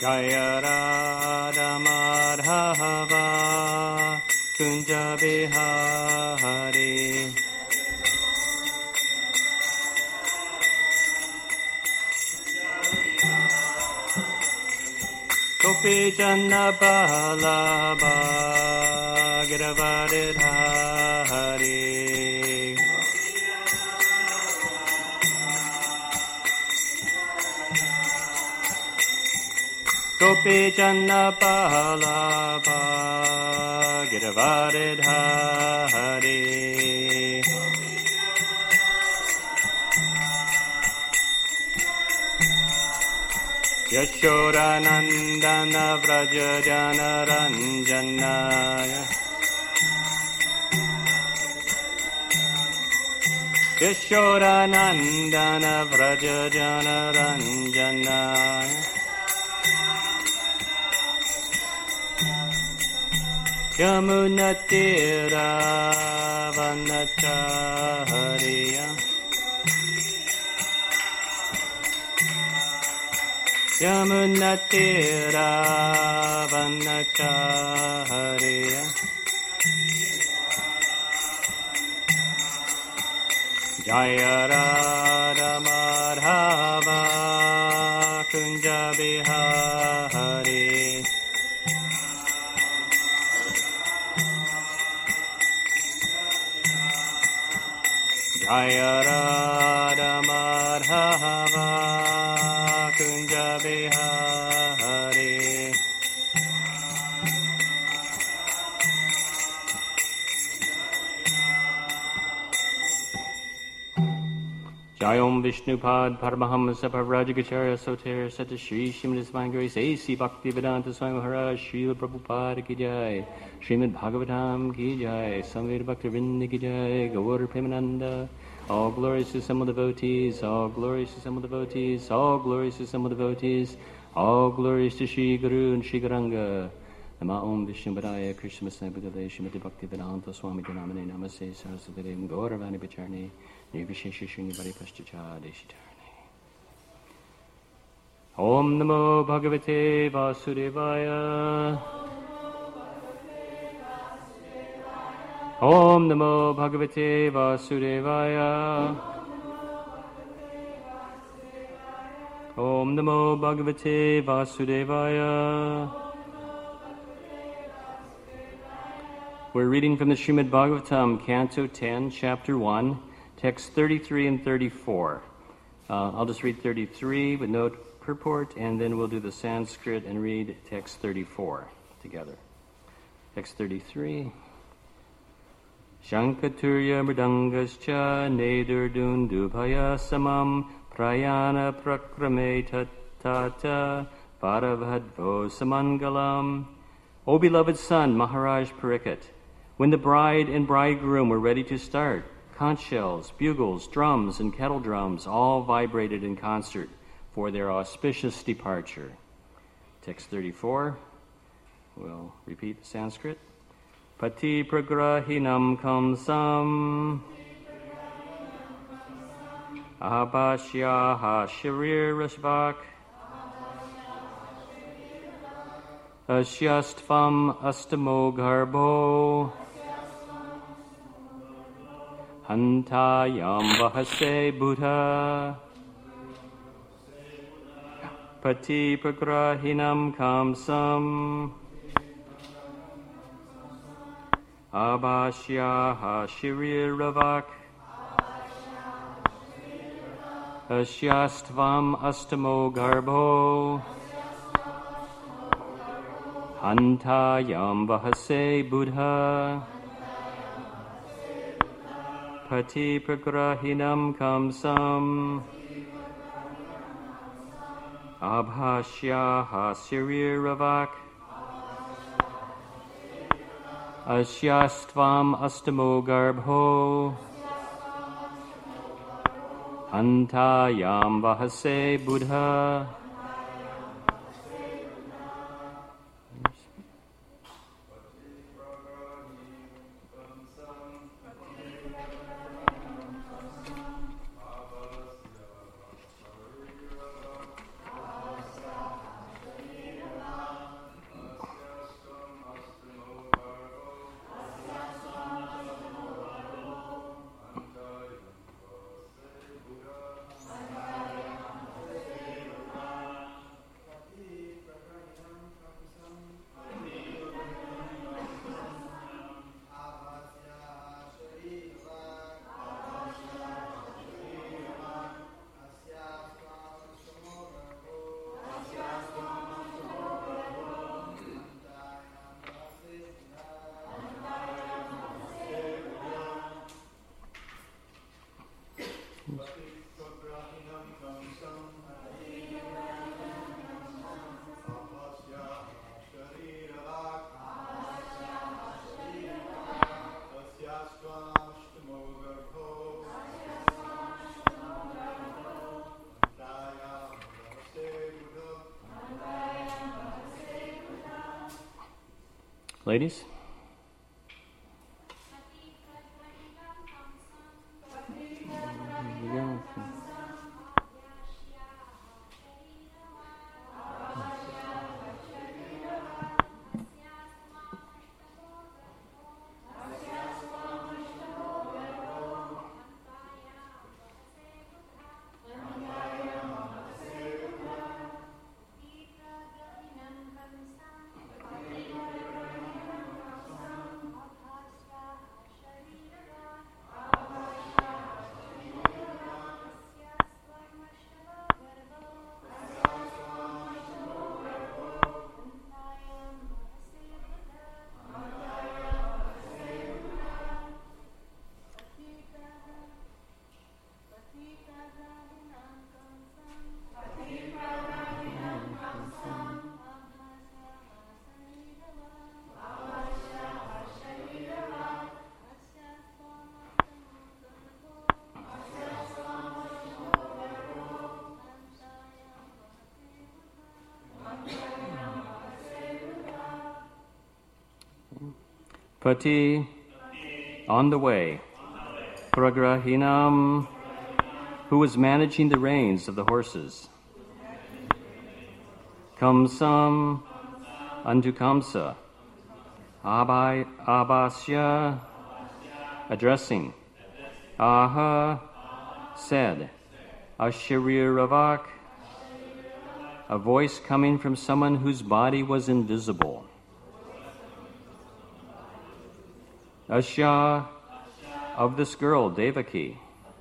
Jaya Radha Madhava Kunja Bihari Gopi Janna Balaba Giravadidhari Gopi Janna Balaba Giravadidhari Yashodanandana Vraja Jana Ranjanaya Yashodanandana Vraja Jana Ranjanaya Yamunatira Vanachariya Yamunatira Vanachariya Jaya Radha Madhava Kunja Bihari Jaya Radha Madhava Kunja Bihari Jayom Vishnupad Paramahamsa Parajagacharya Soter Sata Shri Srimad Divine Grace A.C. Bhaktivedanta Swami Maharaj Srila Prabhupada Ki Jai Srimad Bhagavatam Ki Jai Samveda Bhaktivinoda Ki Jai Gaur Premananda All glories to assembled devotees, all glories to assembled devotees, all glories to assembled devotees, all glories to Shri Guru and Shri Garanga. Nama Om Vishnu Padaya Krishna Masai Bhagavate Srimati Bhaktivedanta Swami Janamane Namaste Saraswati Gauravani Pacharni Nirvishesha Srinivadi Pashchacha Deshitarni. Om Namo Bhagavate Vasudevaya. Om Namo Bhagavate Vasudevaya. Om Namo Bhagavate Vasudevaya. We're reading from the Srimad Bhagavatam, Canto 10, Chapter 1, Texts 33 and 34. I'll just read 33 with no purport, and then we'll do the Sanskrit and read text 34 together. Text 33. Shankaturya mridangascha nedurdundubhaya samam prayana prakrame tata paravadvo samangalam. O beloved son, Maharaj Pariksit, when the bride and bridegroom were ready to start, conch shells, bugles, drums, and kettle drums all vibrated in concert for their auspicious departure. Text 34. We'll repeat the Sanskrit. Pati pragrahinam kamsam abhashyaha sharirasvak asyastvam astamo garbo hantayam vahase buddha pati pragrahinam kamsam abhashyaha shiriravak asyastvam astamo garbo hantayam vahase buddha pati pragrahinam kamsam abhashyaha shiriravak asyastvam astamo garbho hantayam vahase buddha. Ladies? Pati, on the way. Pragrahinam, who was managing the reins of the horses. Kamsam, unto Kamsa. Abhasya, addressing. Aha, said. Ashariravak, a voice coming from someone whose body was invisible. Asya, of this girl, Devaki.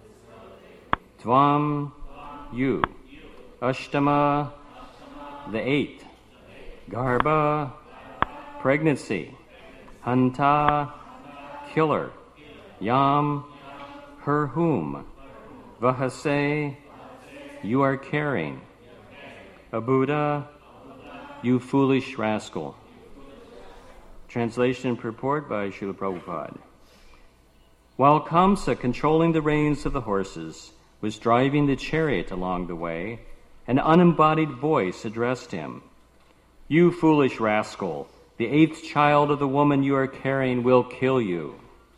Tvam, you. Ashtama, the eighth. Garbha, pregnancy. Hanta, killer. Yam, her whom. Vahase, you are carrying. Abuddha, you foolish rascal. Translation and purport by Srila Prabhupada. While Kamsa, controlling the reins of the horses, was driving the chariot along the way, an unembodied voice addressed him. You foolish rascal, the eighth child of the woman you are carrying will kill you.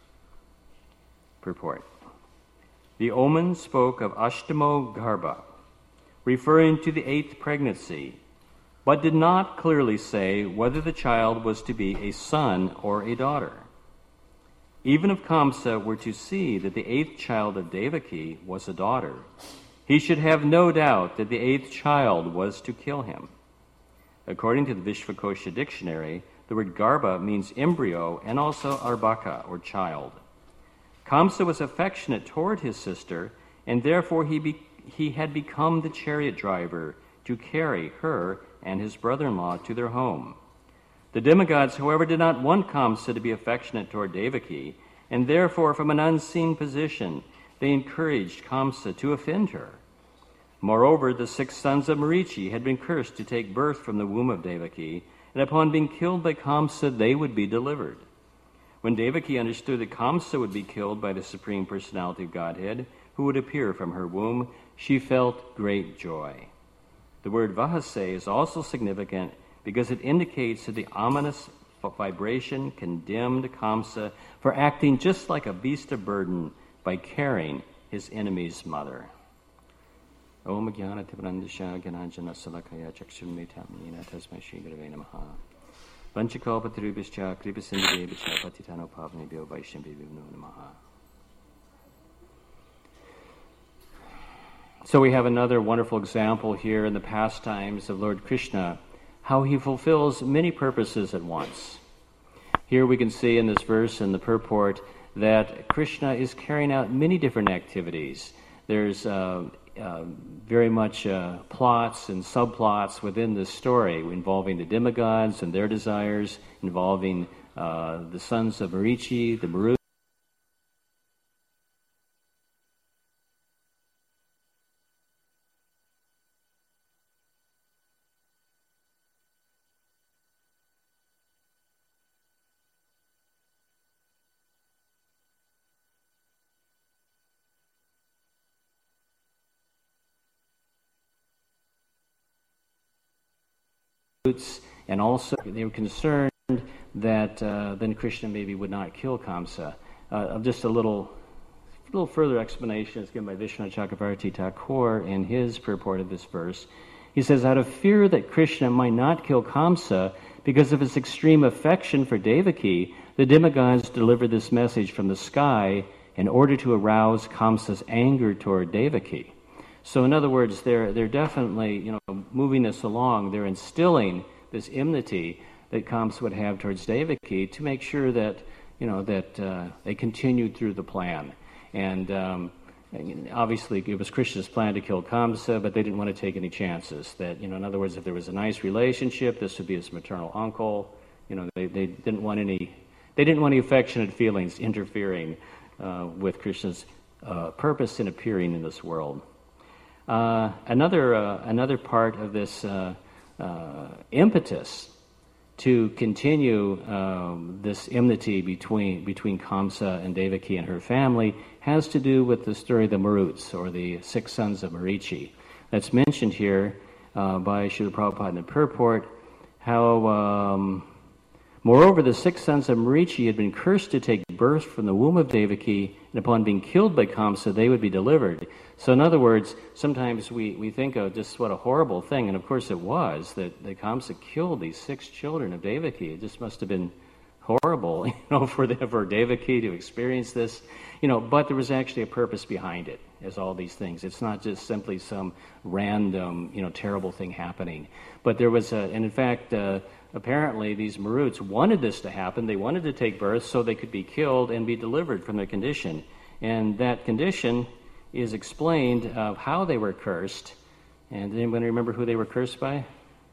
Purport. The omen spoke of Ashtamo Garbha, referring to the eighth pregnancy, but did not clearly say whether the child was to be a son or a daughter. Even if Kamsa were to see that the eighth child of Devaki was a daughter, he should have no doubt that the eighth child was to kill him. According to the Vishvakosha dictionary, the word Garbha means embryo and also arbaka, or child. Kamsa was affectionate toward his sister, and therefore he had become the chariot driver to carry her and his brother-in-law to their home. The demigods, however, did not want Kamsa to be affectionate toward Devaki, and therefore, from an unseen position, they encouraged Kamsa to offend her. Moreover, the 6 sons of Marichi had been cursed to take birth from the womb of Devaki, and upon being killed by Kamsa, they would be delivered. When Devaki understood that Kamsa would be killed by the Supreme Personality of Godhead, who would appear from her womb, she felt great joy. The word Vahase is also significant because it indicates that the ominous vibration condemned Kamsa for acting just like a beast of burden by carrying his enemy's mother. Om Jnana Tibrandasha Gyananjana Salakaya Chakshunmetamina Tasmai Shri Gurave Namaha Vanchakalpatarubhascha Kripasindhudebhascha Patitano Pavnebhyo Vaishnavebhyo Namaha. So we have another wonderful example here in the pastimes of Lord Krishna, how he fulfills many purposes at once. Here we can see in this verse in the purport that Krishna is carrying out many different activities. There's very much plots and subplots within this story involving the demigods and their desires, involving the sons of Marichi, the Maru. And also they were concerned that then Krishna maybe would not kill Kamsa. Just a little further explanation is given by Vishwanath Chakravarti Thakur in his purport of this verse. He says, out of fear that Krishna might not kill Kamsa because of his extreme affection for Devaki, the demigods delivered this message from the sky in order to arouse Kamsa's anger toward Devaki. So in other words, they're definitely, moving this along. They're instilling this enmity that Kamsa would have towards Devaki to make sure that, they continued through the plan. And obviously it was Krishna's plan to kill Kamsa, but they didn't want to take any chances. That, in other words, if there was a nice relationship, this would be his maternal uncle. They didn't want any affectionate feelings interfering with Krishna's purpose in appearing in this world. Another part of this impetus to continue this enmity between Kamsa and Devaki and her family has to do with the story of the Maruts, or the 6 sons of Marichi. That's mentioned here by Srila Prabhupada in the purport, how, moreover, the 6 sons of Marichi had been cursed to take birth from the womb of Devaki, and upon being killed by Kamsa, they would be delivered. So in other words, sometimes we think of just what a horrible thing, and of course it was, that Kamsa killed these 6 children of Devaki. It just must have been horrible, for Devaki to experience this, but there was actually a purpose behind it, as all these things. It's not just simply some random, terrible thing happening. But there was and in fact, apparently these Maruts wanted this to happen. They wanted to take birth so they could be killed and be delivered from their condition. And that condition is explained of how they were cursed. And anyone remember who they were cursed by?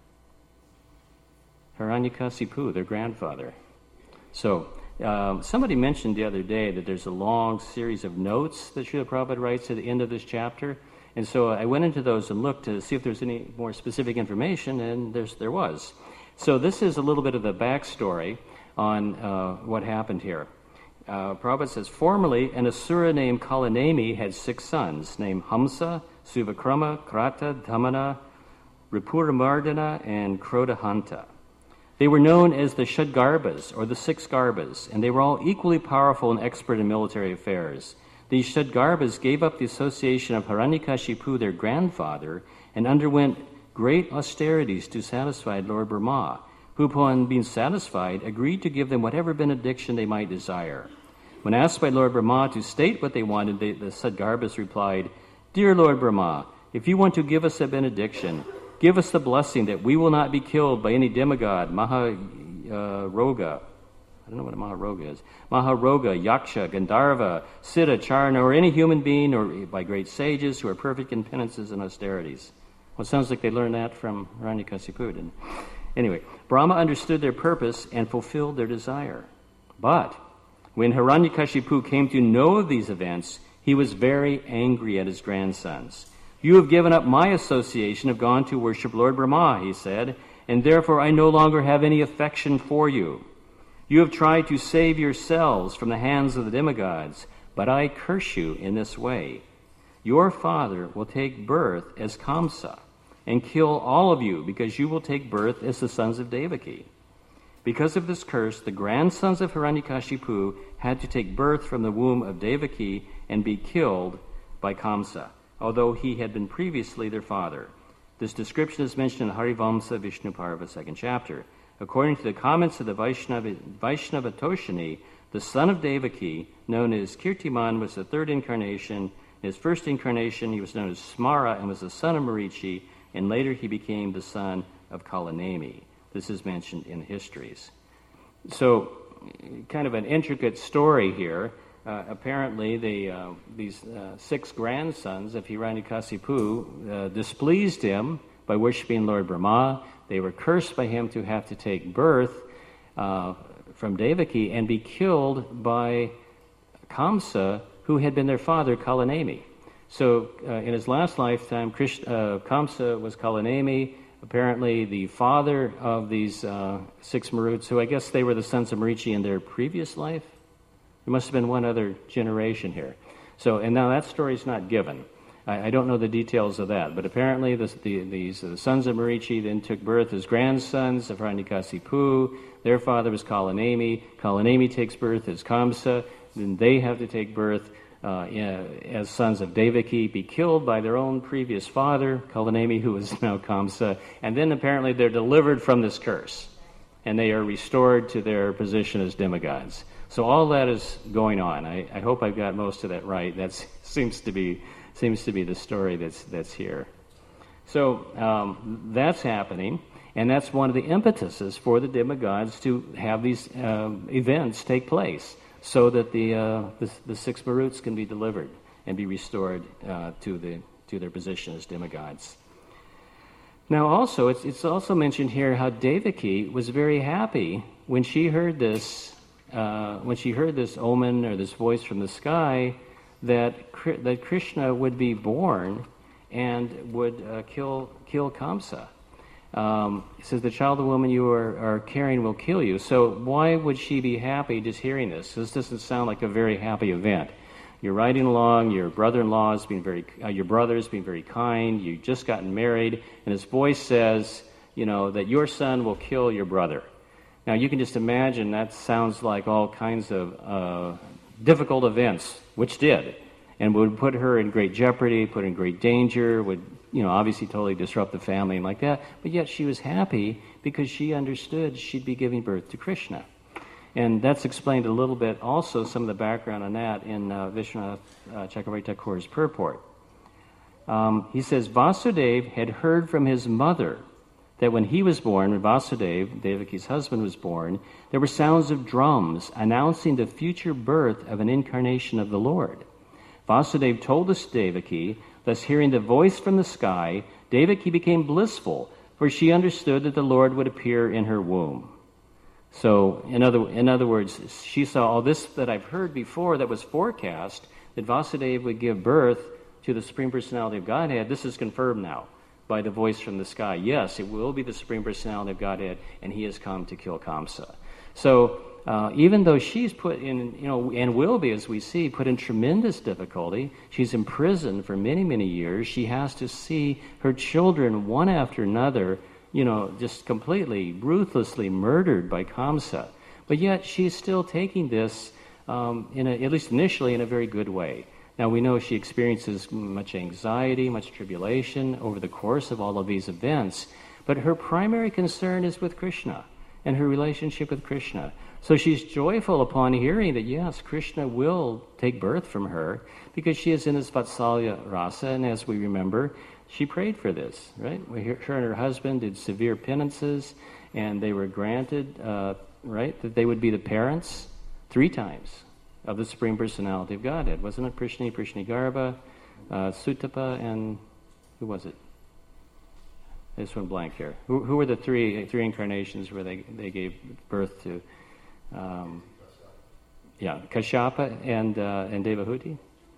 Hiranyakasipu, their grandfather. So somebody mentioned the other day that there's a long series of notes that Srila Prabhupada writes at the end of this chapter. And so I went into those and looked to see if there's any more specific information, and there was. So this is a little bit of the backstory on what happened here. Prabhupada says, formerly an asura named Kalanemi had 6 sons, named Hamsa, Suvakrama, Krata, Dhamana, Ripuramardana, and Krodahanta. They were known as the Shadgarbhas, or the 6 Garbhas, and they were all equally powerful and expert in military affairs. These Shadgarbhas gave up the association of Hiranyakashipu, their grandfather, and underwent great austerities to satisfy Lord Brahma, who, upon being satisfied, agreed to give them whatever benediction they might desire. When asked by Lord Brahma to state what they wanted, the Shadgarbhas replied, Dear Lord Brahma, if you want to give us a benediction, give us the blessing that we will not be killed by any demigod, Maharoga. I don't know what a Maharoga is. Maharoga, Yaksha, Gandharva, Siddha, Charna, or any human being, or by great sages who are perfect in penances and austerities. Well, it sounds like they learned that from Hiranyakasipu. Anyway, Brahma understood their purpose and fulfilled their desire. But when Hiranyakashipu came to know of these events, he was very angry at his grandsons. You have given up my association, have gone to worship Lord Brahma, he said, and therefore I no longer have any affection for you. You have tried to save yourselves from the hands of the demigods, but I curse you in this way. Your father will take birth as Kamsa and kill all of you, because you will take birth as the sons of Devaki. Because of this curse, the grandsons of Hiranyakashipu had to take birth from the womb of Devaki and be killed by Kamsa, although he had been previously their father. This description is mentioned in Harivamsa Vishnu Parva, 2nd chapter. According to the comments of the Vaishnava Toshini, the son of Devaki, known as Kirtiman, was the 3rd incarnation. In his first incarnation, he was known as Smara and was the son of Marichi, and later he became the son of Kalanemi. This is mentioned in the histories. So, kind of an intricate story here. Apparently, these 6 grandsons of Hiranyakasipu displeased him by worshiping Lord Brahma. They were cursed by him to have to take birth from Devaki and be killed by Kamsa, who had been their father, Kalanemi. So, in his last lifetime, Kamsa was Kalanemi, apparently the father of these 6 Maruts, who I guess they were the sons of Marichi in their previous life. There must have been one other generation here. So, and now that story is not given. I don't know the details of that, but apparently these sons of Marichi then took birth as grandsons of Hiranyakasipu. Their father was Kalanemi. Kalanemi takes birth as Kamsa. Then they have to take birth as sons of Devaki, be killed by their own previous father, Kalanemi, who is now Kamsa. And then apparently they're delivered from this curse, and they are restored to their position as demigods. So all that is going on. I hope I've got most of that right. That seems to be the story that's here. So that's happening, and that's one of the impetuses for the demigods to have these events take place, so that the six Maruts can be delivered and be restored to their position as demigods. Now, also, it's also mentioned here how Devaki was very happy when she heard this omen or this voice from the sky that Krishna would be born and would kill Kamsa. It says, the child of the woman you are carrying will kill you. So why would she be happy just hearing this? This doesn't sound like a very happy event. You're riding along, your brother-in-law is being your brother's being very kind, you've just gotten married, and his voice says, that your son will kill your brother. Now you can just imagine that sounds like all kinds of difficult events, which did, and would put her in great jeopardy, put her in great danger, would obviously totally disrupt the family and like that, but yet she was happy because she understood she'd be giving birth to Krishna. And that's explained a little bit, also some of the background on that in Vishwanath Chakravarti Thakur's purport. He says, Vasudeva had heard from his mother that when he was born, when Vasudeva, Devaki's husband, was born, there were sounds of drums announcing the future birth of an incarnation of the Lord. Vasudeva told us Devaki, thus hearing the voice from the sky, Devaki became blissful, for she understood that the Lord would appear in her womb. So, in other words, she saw all this that I've heard before that was forecast, that Vasudeva would give birth to the Supreme Personality of Godhead. This is confirmed now by the voice from the sky. Yes, it will be the Supreme Personality of Godhead, and he has come to kill Kamsa. So, even though she's put in, and will be, as we see, put in tremendous difficulty, she's imprisoned for many, many years, she has to see her children, one after another, just completely, ruthlessly murdered by Kamsa. But yet she's still taking this, at least initially, in a very good way. Now we know she experiences much anxiety, much tribulation over the course of all of these events, but her primary concern is with Krishna and her relationship with Krishna. So she's joyful upon hearing that, yes, Krishna will take birth from her, because she is in this Vatsalya rasa, and as we remember, she prayed for this, right? Her and her husband did severe penances, and they were granted, that they would be the parents 3 times of the Supreme Personality of Godhead. Wasn't it Prishni, Prishnigarbha, Sutapa, and who was it? This one blank here. Who were the three incarnations where they gave birth to? Kashyapa and Devahuti?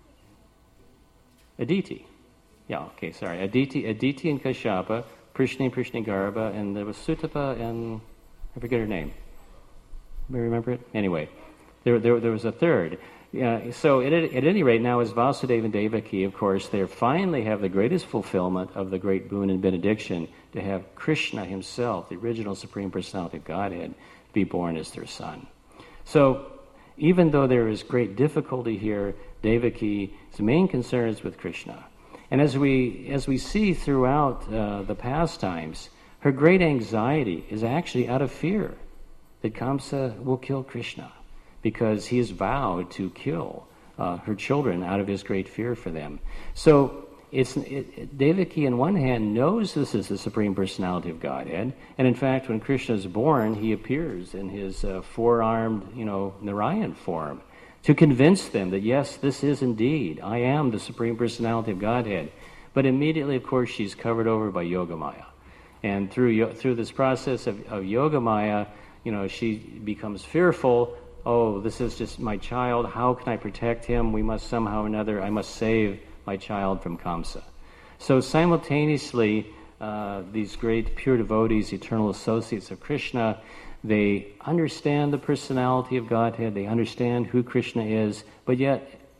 Aditi. Yeah, okay, sorry. Aditi and Kashyapa, Prishni, Prishnigarbha, and there was Sutapa and I forget her name. Anybody remember it? Anyway, there was a third. So at any rate, now as Vasudeva and Devaki, of course, they finally have the greatest fulfillment of the great boon and benediction to have Krishna himself, the original Supreme Personality of Godhead, be born as their son. So even though there is great difficulty here, Devaki's main concern is with Krishna. And as we see throughout the pastimes, her great anxiety is actually out of fear that Kamsa will kill Krishna, because he has vowed to kill her children out of his great fear for them. So Devaki, on one hand, knows this is the Supreme Personality of Godhead, and in fact, when Krishna is born, he appears in his four-armed, Narayan form, to convince them that, yes, this is indeed, I am the Supreme Personality of Godhead. But immediately, of course, she's covered over by Yogamaya. And through this process of Yogamaya, she becomes fearful. Oh, this is just my child. How can I protect him? We must somehow or another, I must save my child from Kamsa. So simultaneously, these great pure devotees, eternal associates of Krishna, they understand the personality of Godhead, they understand who Krishna is, but yet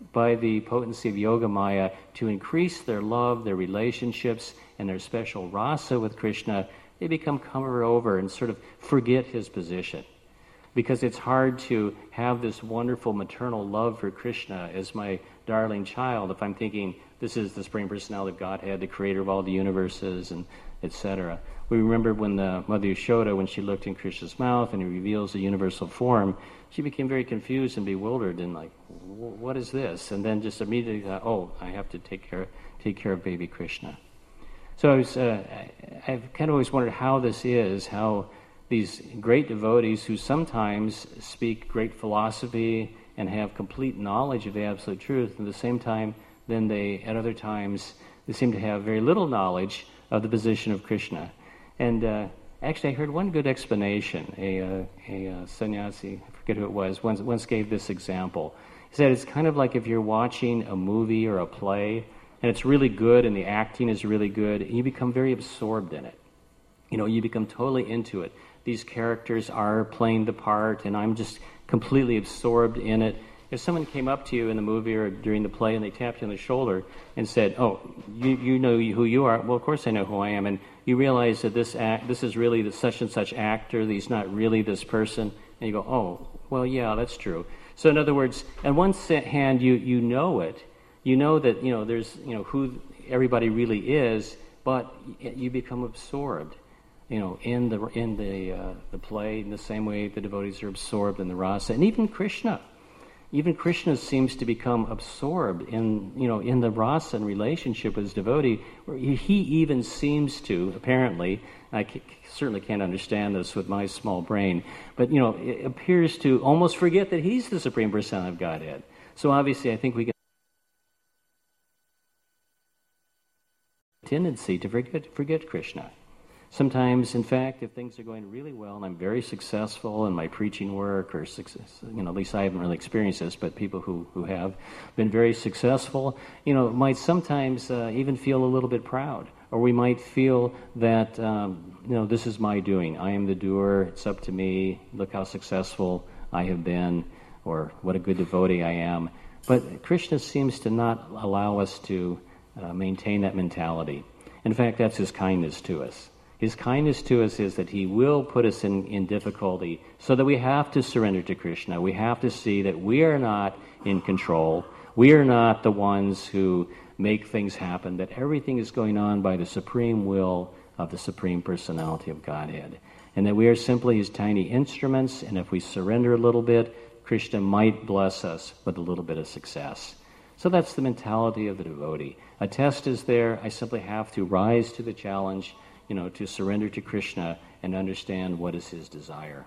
by the potency of Yoga Maya to increase their love, their relationships, and their special rasa with Krishna, they become covered over and sort of forget his position. Because it's hard to have this wonderful maternal love for Krishna as my darling child if I'm thinking this is the Supreme Personality of Godhead, the creator of all the universes, and etc. We remember when the Mother Yashoda, when she looked in Krishna's mouth and he reveals the universal form, she became very confused and bewildered and like, what is this? And then just immediately thought, oh, I have to take care of baby Krishna. So I've kind of always wondered how this is, how these great devotees who sometimes speak great philosophy and have complete knowledge of the absolute truth, at the same time, then they, at other times, they seem to have very little knowledge of the position of Krishna. And actually, I heard one good explanation. A sannyasi, I forget who it was, once gave this example. He said it's kind of like if you're watching a movie or a play, and it's really good, and the acting is really good, and you become very absorbed in it. You know, you become totally into it. These characters are playing the part, and I'm just completely absorbed in it. If someone came up to you in the movie or during the play and they tapped you on the shoulder and said, oh, you know who you are, well, of course I know who I am, and you realize that this is really the such and such actor, that he's not really this person, and you go, oh, well, yeah, that's true. So in other words, on one hand, you know it. You know that, there's, who everybody really is, but you become absorbed. In the play, in the same way the devotees are absorbed in the rasa, and even Krishna seems to become absorbed in the rasa and relationship with his devotee. Where he even seems to, apparently, I certainly can't understand this with my small brain, but it appears to almost forget that he's the Supreme Personality of Godhead. So obviously, I think we get a tendency to forget Krishna. Sometimes, in fact, if things are going really well and I'm very successful in my preaching work, or success, at least I haven't really experienced this, but people who have been very successful, might sometimes even feel a little bit proud, or we might feel that this is my doing. I am the doer. It's up to me. Look how successful I have been, or what a good devotee I am. But Krishna seems to not allow us to maintain that mentality. In fact, that's his kindness to us. His kindness to us is that he will put us in difficulty so that we have to surrender to Krishna. We have to see that we are not in control. We are not the ones who make things happen, that everything is going on by the supreme will of the Supreme Personality of Godhead. And that we are simply his tiny instruments, and if we surrender a little bit, Krishna might bless us with a little bit of success. So that's the mentality of the devotee. A test is there. I simply have to rise to the challenge, to surrender to Krishna and understand what is his desire.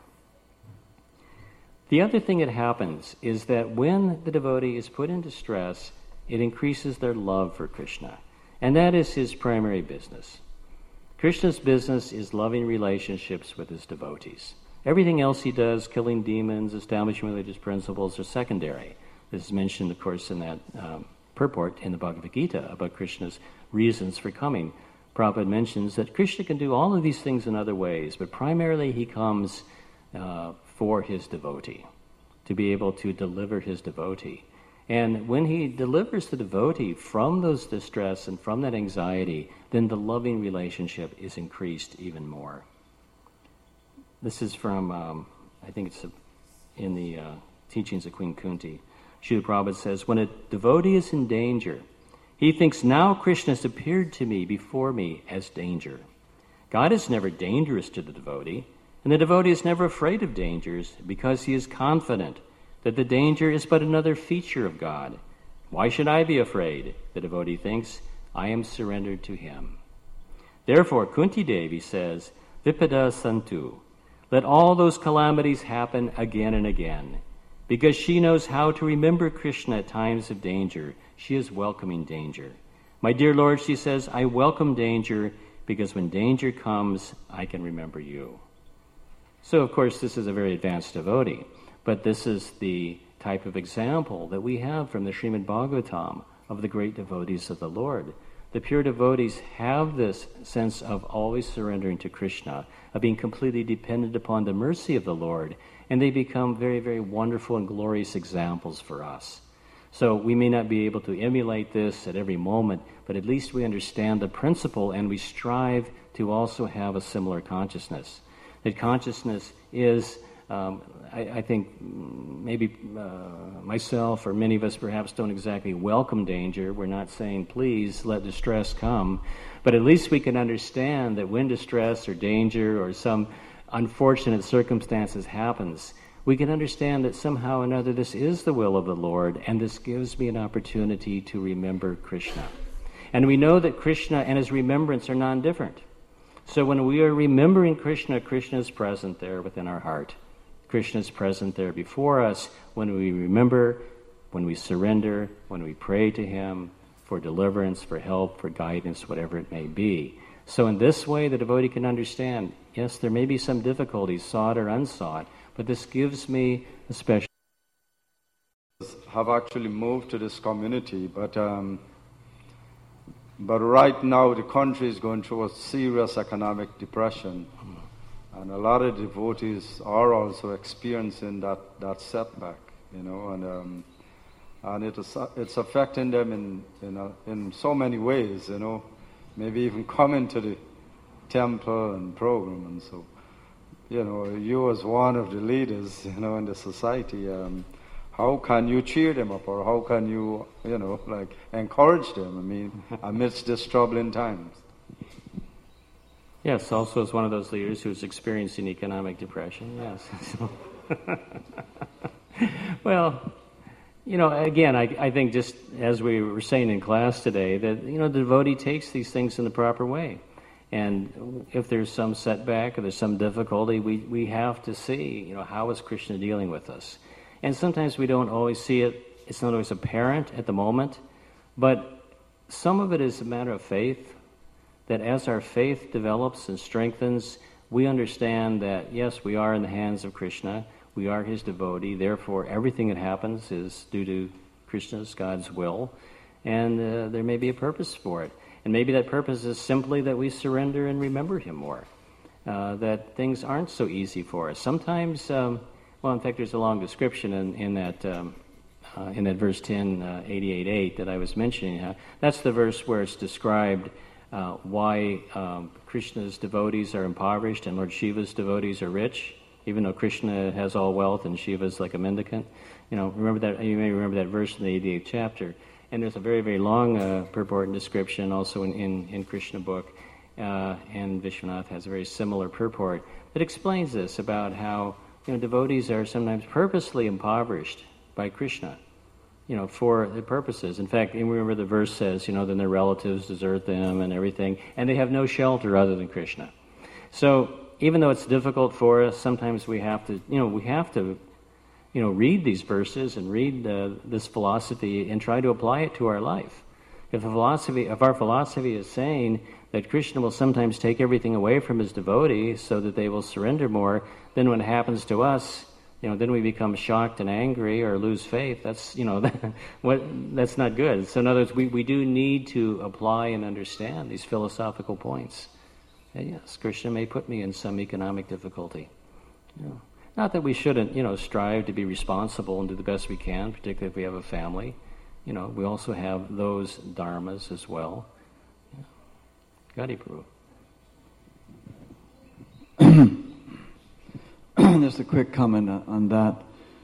The other thing that happens is that when the devotee is put in distress, it increases their love for Krishna. And that is his primary business. Krishna's business is loving relationships with his devotees. Everything else he does, killing demons, establishing religious principles, are secondary. This is mentioned, of course, in that purport in the Bhagavad Gita about Krishna's reasons for coming. Prabhupada mentions that Krishna can do all of these things in other ways, but primarily he comes for his devotee, to be able to deliver his devotee. And when he delivers the devotee from those distress and from that anxiety, then the loving relationship is increased even more. This is from, I think it's in the teachings of Queen Kunti. Srila Prabhupada says, when a devotee is in danger, he thinks, now Krishna has appeared to me before me as danger. God is never dangerous to the devotee, and the devotee is never afraid of dangers because he is confident that the danger is but another feature of God. Why should I be afraid? The devotee thinks, I am surrendered to him. Therefore, Kunti Devi says, Vipada Santu, let all those calamities happen again and again. Because she knows how to remember Krishna at times of danger, she is welcoming danger. My dear Lord, she says, I welcome danger because when danger comes, I can remember you. So, of course, this is a very advanced devotee, but this is the type of example that we have from the Srimad Bhagavatam of the great devotees of the Lord. The pure devotees have this sense of always surrendering to Krishna, of being completely dependent upon the mercy of the Lord, and they become very, very wonderful and glorious examples for us. So we may not be able to emulate this at every moment, but at least we understand the principle and we strive to also have a similar consciousness. That consciousness is, I think maybe myself or many of us perhaps don't exactly welcome danger. We're not saying, please let distress come. But at least we can understand that when distress or danger or some unfortunate circumstances happens, we can understand that somehow or another this is the will of the Lord, and this gives me an opportunity to remember Krishna. And we know that Krishna and his remembrance are non-different. So when we are remembering Krishna, Krishna is present there within our heart. Krishna is present there before us when we remember, when we surrender, when we pray to him for deliverance, for help, for guidance, whatever it may be. So in this way, the devotee can understand, yes, there may be some difficulties, sought or unsought, but this gives me a special... have actually moved to this community, but right now the country is going through a serious economic depression, and a lot of devotees are also experiencing that setback, and it's affecting them in so many ways, maybe even coming to the temple and program, and so. You as one of the leaders, in the society, how can you cheer them up, or how can you, encourage them, amidst these troubling times? Yes, also as one of those leaders who's experiencing economic depression, yes. Well, again, I think just as we were saying in class today, that, the devotee takes these things in the proper way. And if there's some setback or there's some difficulty, we have to see, how is Krishna dealing with us? And sometimes we don't always see it. It's not always apparent at the moment. But some of it is a matter of faith, that as our faith develops and strengthens, we understand that, yes, we are in the hands of Krishna. We are his devotee. Therefore, everything that happens is due to Krishna's, God's will. And there may be a purpose for it. And maybe that purpose is simply that we surrender and remember him more, that things aren't so easy for us. Sometimes, in fact, there's a long description in that verse 10, 88.8 that I was mentioning. That's the verse where it's described why Krishna's devotees are impoverished and Lord Shiva's devotees are rich, even though Krishna has all wealth and Shiva's like a mendicant. Remember that. You may remember that verse in the 88th chapter. And there's a very, very long purport and description also in Krishna book, and Vishwanath has a very similar purport that explains this about how devotees are sometimes purposely impoverished by Krishna, for their purposes. In fact, remember the verse says, then their relatives desert them and everything, and they have no shelter other than Krishna. So even though it's difficult for us, sometimes we have to, read these verses and read this philosophy and try to apply it to our life. If our philosophy is saying that Krishna will sometimes take everything away from his devotees so that they will surrender more, then when it happens to us, then we become shocked and angry or lose faith. That's, that's not good. So in other words, we do need to apply and understand these philosophical points. And yes, Krishna may put me in some economic difficulty. Not that we shouldn't, strive to be responsible and do the best we can, particularly if we have a family. We also have those dharmas as well. Gadi Prabhu. Just a quick comment on that.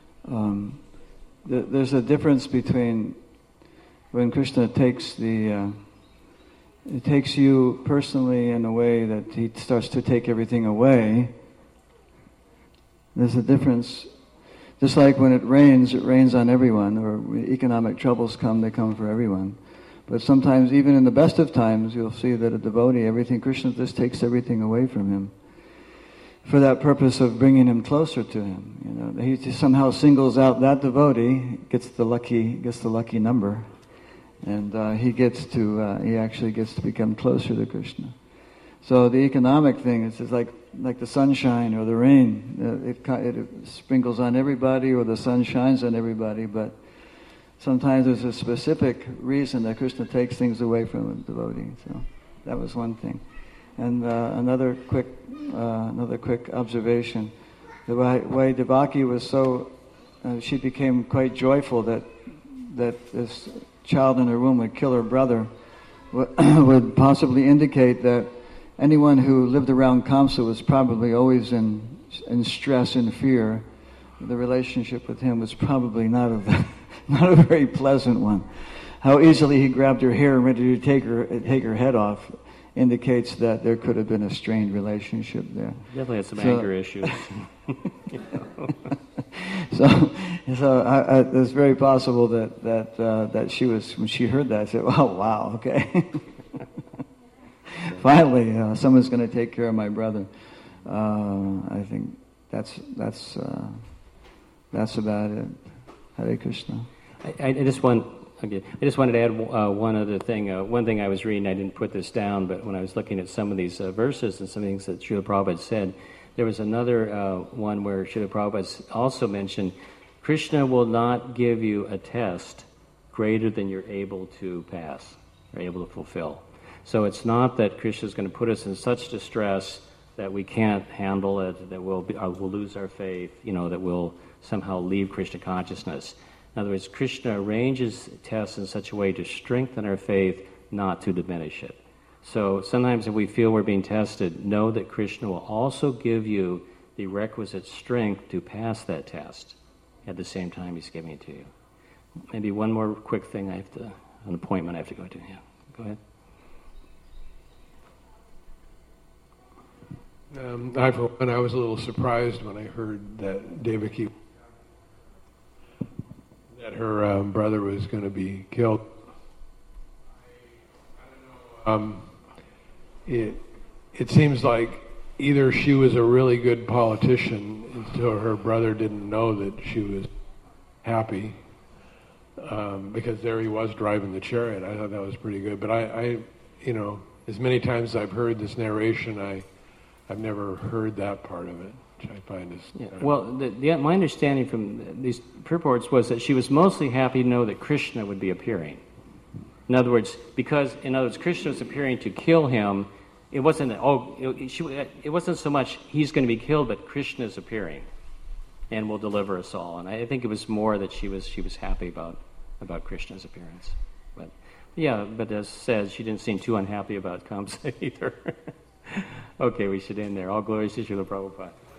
There's a difference between when Krishna takes it takes you personally in a way that he starts to take everything away. There's a difference. Just like when it rains on everyone, or when economic troubles come, they come for everyone. But sometimes, even in the best of times, you'll see that a devotee, Krishna just takes everything away from him for that purpose of bringing him closer to him. He just somehow singles out that devotee, gets the lucky number, and he actually gets to become closer to Krishna. So the economic thing is just like the sunshine or the rain. It sprinkles on everybody, or the sun shines on everybody, but sometimes there's a specific reason that Krishna takes things away from a devotee. So that was one thing. And another quick observation: the way Devaki was she became quite joyful that that this child in her womb would kill her brother would possibly indicate that anyone who lived around Kamsa was probably always in stress and fear. The relationship with him was probably not a very pleasant one. How easily he grabbed her hair and ready to take her head off indicates that there could have been a strained relationship there. Definitely had some anger issues. So it's very possible that she was, when she heard that, said, "Oh wow, okay, finally someone's going to take care of my brother." I think that's about it. Hare Krishna. I just wanted to add one other thing. One thing I was reading, I didn't put this down, but when I was looking at some of these verses and some things that Srila Prabhupada said, there was another one where Srila Prabhupada also mentioned, Krishna will not give you a test greater than you're able to pass, or able to fulfill. So it's not that Krishna is going to put us in such distress that we can't handle it, that we'll lose our faith, that we'll somehow leave Krishna consciousness. In other words, Krishna arranges tests in such a way to strengthen our faith, not to diminish it. So sometimes if we feel we're being tested, know that Krishna will also give you the requisite strength to pass that test at the same time he's giving it to you. Maybe one more quick thing, an appointment I have to go to. Yeah, go ahead. I was a little surprised when I heard that Devaki, that her brother was going to be killed. It seems like either she was a really good politician, and so her brother didn't know that she was happy, because there he was driving the chariot. I thought that was pretty good. But I as many times as I've heard this narration, I've never heard that part of it, which I find is... Yeah. Well, my understanding from these purports was that she was mostly happy to know that Krishna would be appearing. In other words, Krishna was appearing to kill him. It wasn't so much he's going to be killed, but Krishna is appearing and will deliver us all. And I think it was more that she was happy about Krishna's appearance. But as said, she didn't seem too unhappy about Kamsa either. Okay, we should end there. All glories to Srila Prabhupada.